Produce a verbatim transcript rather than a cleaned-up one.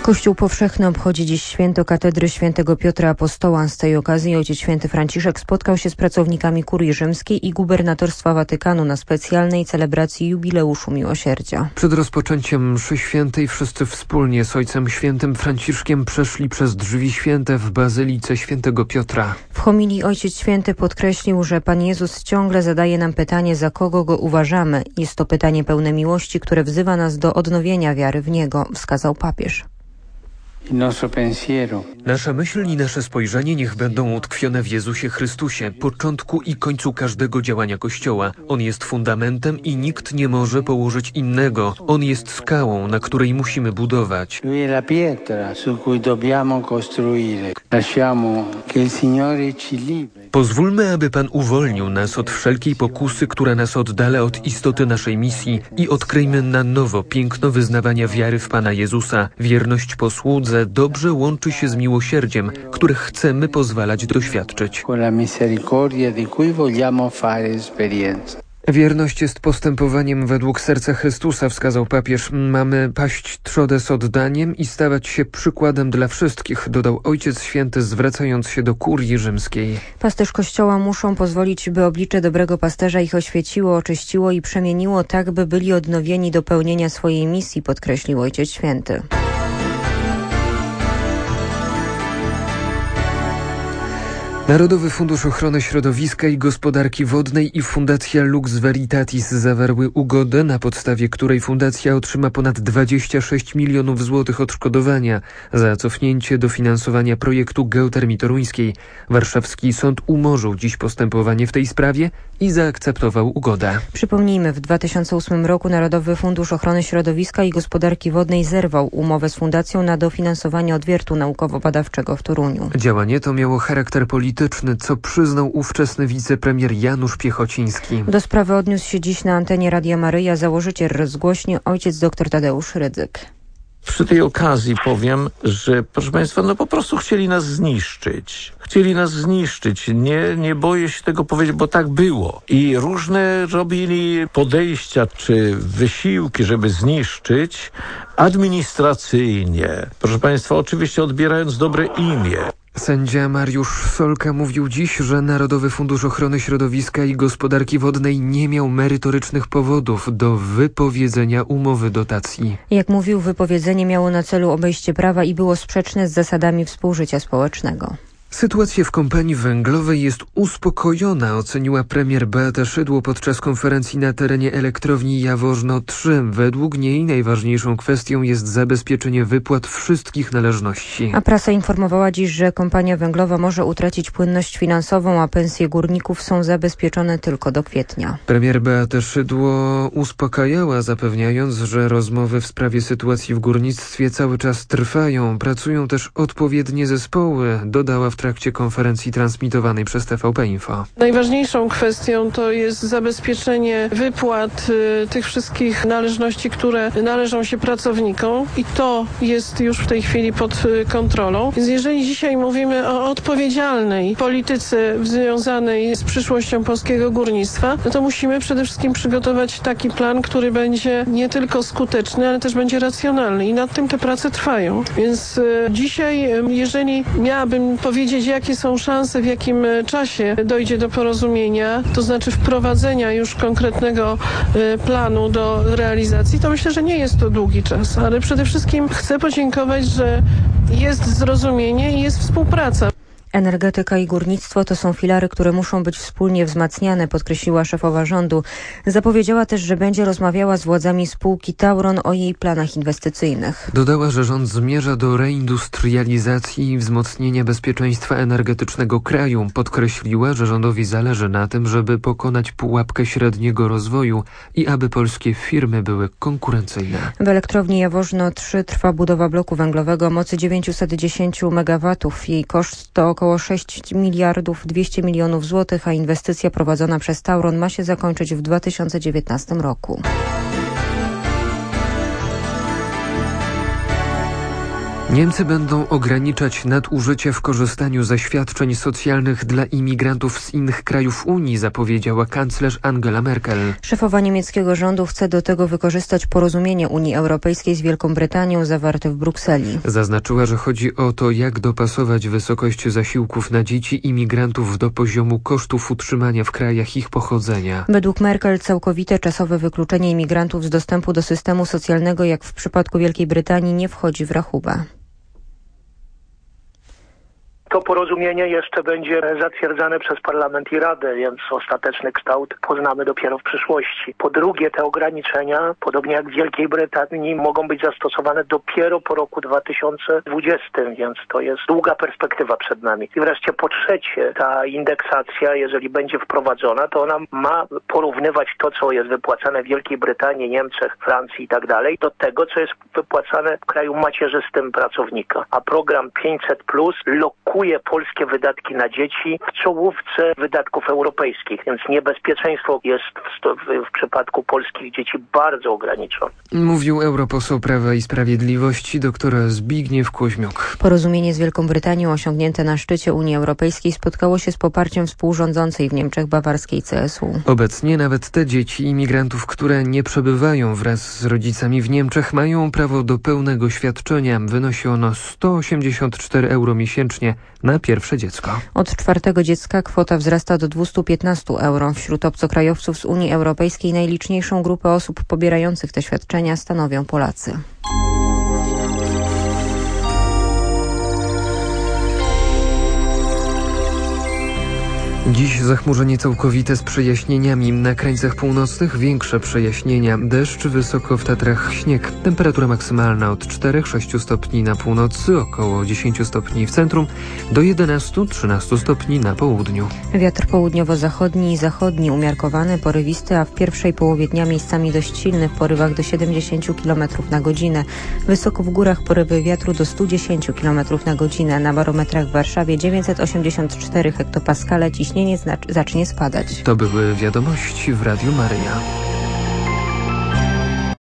Kościół powszechny obchodzi dziś święto katedry świętego Piotra Apostoła. Z tej okazji ojciec święty Franciszek spotkał się z pracownikami kurii rzymskiej i gubernatorstwa Watykanu na specjalnej celebracji jubileuszu miłosierdzia. Przed rozpoczęciem mszy świętej wszyscy wspólnie z ojcem świętym Franciszkiem przeszli przez drzwi święte w bazylice świętego Piotra. W homilii ojciec święty podkreślił, że Pan Jezus ciągle zadaje nam pytanie, za kogo go uważamy. Jest to pytanie pełne miłości, które wzywa nas do odnowienia wiary w Niego, wskazał papież. Nasza myśl i nasze spojrzenie niech będą utkwione w Jezusie Chrystusie, początku i końcu każdego działania Kościoła. On jest fundamentem i nikt nie może położyć innego. On jest skałą, na której musimy budować. Pozwólmy, aby Pan uwolnił nas od wszelkiej pokusy, która nas oddala od istoty naszej misji i odkryjmy na nowo piękno wyznawania wiary w Pana Jezusa. Wierność posłudze dobrze łączy się z miłosierdziem, które chcemy pozwalać doświadczyć. Wierność jest postępowaniem według serca Chrystusa, wskazał papież. Mamy paść trzodę z oddaniem i stawać się przykładem dla wszystkich, dodał ojciec święty, zwracając się do kurii rzymskiej. Pasterz Kościoła muszą pozwolić, by oblicze dobrego pasterza ich oświeciło, oczyściło i przemieniło tak, by byli odnowieni do pełnienia swojej misji, podkreślił ojciec święty. Narodowy Fundusz Ochrony Środowiska i Gospodarki Wodnej i Fundacja Lux Veritatis zawarły ugodę, na podstawie której fundacja otrzyma ponad dwadzieścia sześć milionów złotych odszkodowania za cofnięcie dofinansowania projektu geotermii toruńskiej. Warszawski sąd umorzył dziś postępowanie w tej sprawie i zaakceptował ugodę. Przypomnijmy, w dwa tysiące ósmym roku Narodowy Fundusz Ochrony Środowiska i Gospodarki Wodnej zerwał umowę z fundacją na dofinansowanie odwiertu naukowo-badawczego w Toruniu. Działanie to miało charakter polityczny, co przyznał ówczesny wicepremier Janusz Piechociński. Do sprawy odniósł się dziś na antenie Radia Maryja założyciel rozgłośni ojciec dr Tadeusz Rydzyk. Przy tej okazji powiem, że proszę Państwa, no po prostu chcieli nas zniszczyć. Chcieli nas zniszczyć. Nie, nie boję się tego powiedzieć, bo tak było. I różne robili podejścia czy wysiłki, żeby zniszczyć administracyjnie. Proszę Państwa, oczywiście odbierając dobre imię. Sędzia Mariusz Solka mówił dziś, że Narodowy Fundusz Ochrony Środowiska i Gospodarki Wodnej nie miał merytorycznych powodów do wypowiedzenia umowy dotacji. Jak mówił, wypowiedzenie miało na celu obejście prawa i było sprzeczne z zasadami współżycia społecznego. Sytuacja w kompanii węglowej jest uspokojona, oceniła premier Beata Szydło podczas konferencji na terenie elektrowni Jaworzno trzy. Według niej najważniejszą kwestią jest zabezpieczenie wypłat wszystkich należności. A prasa informowała dziś, że kompania węglowa może utracić płynność finansową, a pensje górników są zabezpieczone tylko do kwietnia. Premier Beata Szydło uspokajała, zapewniając, że rozmowy w sprawie sytuacji w górnictwie cały czas trwają. Pracują też odpowiednie zespoły, dodała w trakcie konferencji transmitowanej przez T V P Info. Najważniejszą kwestią to jest zabezpieczenie wypłat y, tych wszystkich należności, które należą się pracownikom i to jest już w tej chwili pod y, kontrolą. Więc jeżeli dzisiaj mówimy o odpowiedzialnej polityce związanej z przyszłością polskiego górnictwa, no to musimy przede wszystkim przygotować taki plan, który będzie nie tylko skuteczny, ale też będzie racjonalny i nad tym te prace trwają. Więc y, dzisiaj, y, jeżeli miałabym powiedzieć, jakie są szanse, w jakim czasie dojdzie do porozumienia, to znaczy wprowadzenia już konkretnego y, planu do realizacji, to myślę, że nie jest to długi czas, ale przede wszystkim chcę podziękować, że jest zrozumienie i jest współpraca. Energetyka i górnictwo to są filary, które muszą być wspólnie wzmacniane, podkreśliła szefowa rządu. Zapowiedziała też, że będzie rozmawiała z władzami spółki Tauron o jej planach inwestycyjnych. Dodała, że rząd zmierza do reindustrializacji i wzmocnienia bezpieczeństwa energetycznego kraju. Podkreśliła, że rządowi zależy na tym, żeby pokonać pułapkę średniego rozwoju i aby polskie firmy były konkurencyjne. W elektrowni Jaworzno trzy trwa budowa bloku węglowego o mocy dziewięćset dziesięć megawatów. Jej koszt to około sześć miliardów dwieście milionów złotych, a inwestycja prowadzona przez Tauron ma się zakończyć w dwa tysiące dziewiętnastym roku. Niemcy będą ograniczać nadużycie w korzystaniu ze świadczeń socjalnych dla imigrantów z innych krajów Unii, zapowiedziała kanclerz Angela Merkel. Szefowa niemieckiego rządu chce do tego wykorzystać porozumienie Unii Europejskiej z Wielką Brytanią zawarte w Brukseli. Zaznaczyła, że chodzi o to, jak dopasować wysokość zasiłków na dzieci imigrantów do poziomu kosztów utrzymania w krajach ich pochodzenia. Według Merkel całkowite czasowe wykluczenie imigrantów z dostępu do systemu socjalnego, jak w przypadku Wielkiej Brytanii, nie wchodzi w rachubę. To porozumienie jeszcze będzie zatwierdzane przez Parlament i Radę, więc ostateczny kształt poznamy dopiero w przyszłości. Po drugie, te ograniczenia, podobnie jak w Wielkiej Brytanii, mogą być zastosowane dopiero po roku dwa tysiące dwudziestym, więc to jest długa perspektywa przed nami. I wreszcie po trzecie, ta indeksacja, jeżeli będzie wprowadzona, to ona ma porównywać to, co jest wypłacane w Wielkiej Brytanii, Niemczech, Francji i tak dalej, do tego, co jest wypłacane w kraju macierzystym pracownika. A program pięćset plus lokuje polskie wydatki na dzieci w czołówce wydatków europejskich, więc niebezpieczeństwo jest w, w, w przypadku polskich dzieci bardzo ograniczone. Mówił europoseł Prawa i Sprawiedliwości dr Zbigniew Kuźmiuk. Porozumienie z Wielką Brytanią osiągnięte na szczycie Unii Europejskiej spotkało się z poparciem współrządzącej w Niemczech bawarskiej C S U. Obecnie nawet te dzieci imigrantów, które nie przebywają wraz z rodzicami w Niemczech, mają prawo do pełnego świadczenia. Wynosi ono sto osiemdziesiąt cztery euro miesięcznie na pierwsze dziecko. Od czwartego dziecka kwota wzrasta do dwieście piętnaście euro. Wśród obcokrajowców z Unii Europejskiej najliczniejszą grupę osób pobierających te świadczenia stanowią Polacy. Dziś zachmurzenie całkowite z przejaśnieniami. Na krańcach północnych większe przejaśnienia. Deszcz, wysoko w Tatrach śnieg. Temperatura maksymalna od czterech do sześciu stopni na północy, około dziesięciu stopni w centrum, do jedenastu do trzynastu stopni na południu. Wiatr południowo-zachodni i zachodni umiarkowany, porywisty, a w pierwszej połowie dnia miejscami dość silny w porywach do siedemdziesięciu kilometrów na godzinę. Wysoko w górach porywy wiatru do stu dziesięciu kilometrów na godzinę. Na barometrach w Warszawie dziewięćset osiemdziesiąt cztery hektopaskale, ciśnienie zacznie spadać. To były wiadomości w Radiu Maryja.